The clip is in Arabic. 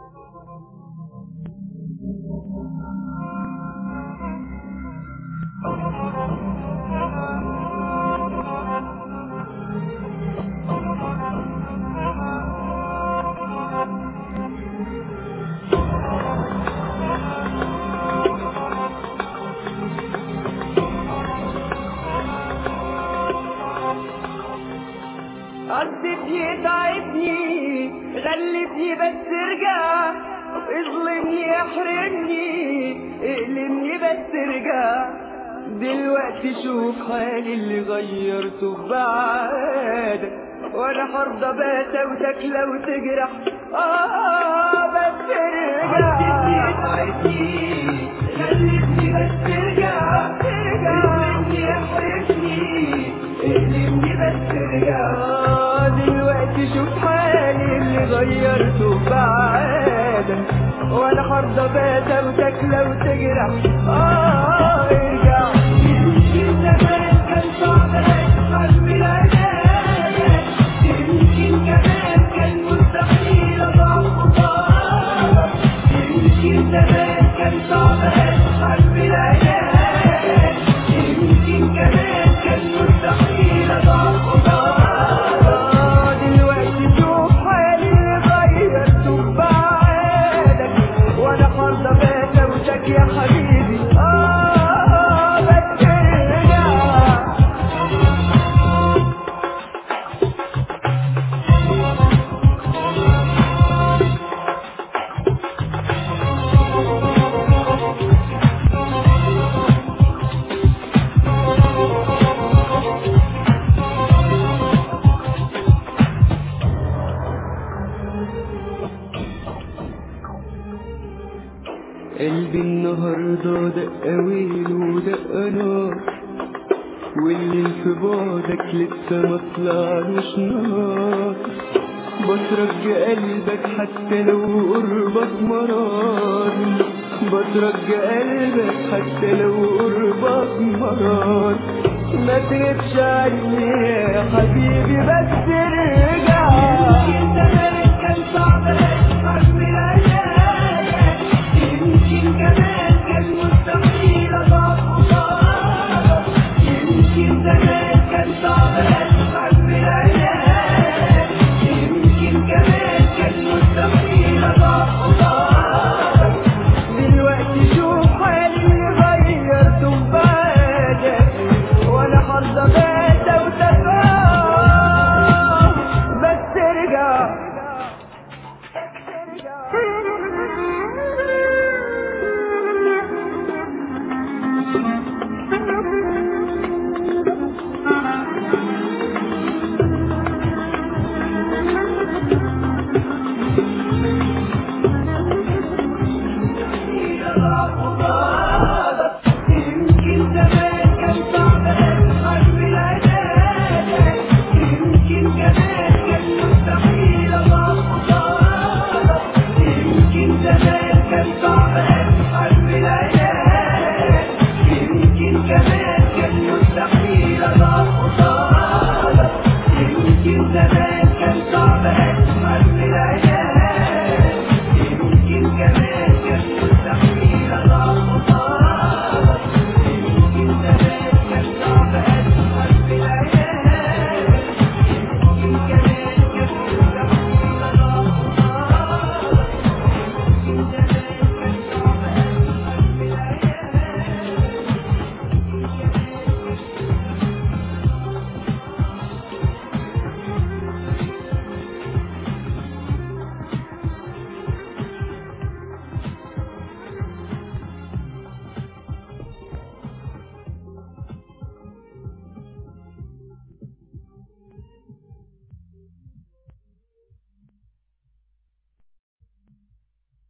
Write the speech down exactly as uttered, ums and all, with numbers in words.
قصدي يتعبني غلبني بس ارجع، اظلمني احرمني اقلمني بس ارجع. دلوقتي شوف حالي اللي غيرته ببعادك، وانا حرضى بساوتك لو تجرح اه بس ارجع. قصدي يتعبني غلبني بس ارجع، اظلمني احرمني اقلمني بس ارجع. دلوقتي شوف حالي اللي غيرته بعادك، وانا حرضى بساوتك لو تجرح اه ارجع. يمكن زمان كان صعب اشعر بالعناية، يمكن كمان كان مستحيل اضعف خطاك، يمكن زمان كان صعب اشعر بالعناية، يمكن كمان كان مستحيل اضعف خطاك. يا حبيبي آه بس ارجع. قلبي النهارده دق ويل ودق نار، واللي في بعدك لسه مطلعلوش نار. بترج قلبك حتى لو قربك مرار، بترج قلبك حتى لو قربك مرار. ما تغيبش عني يا حبيبي بس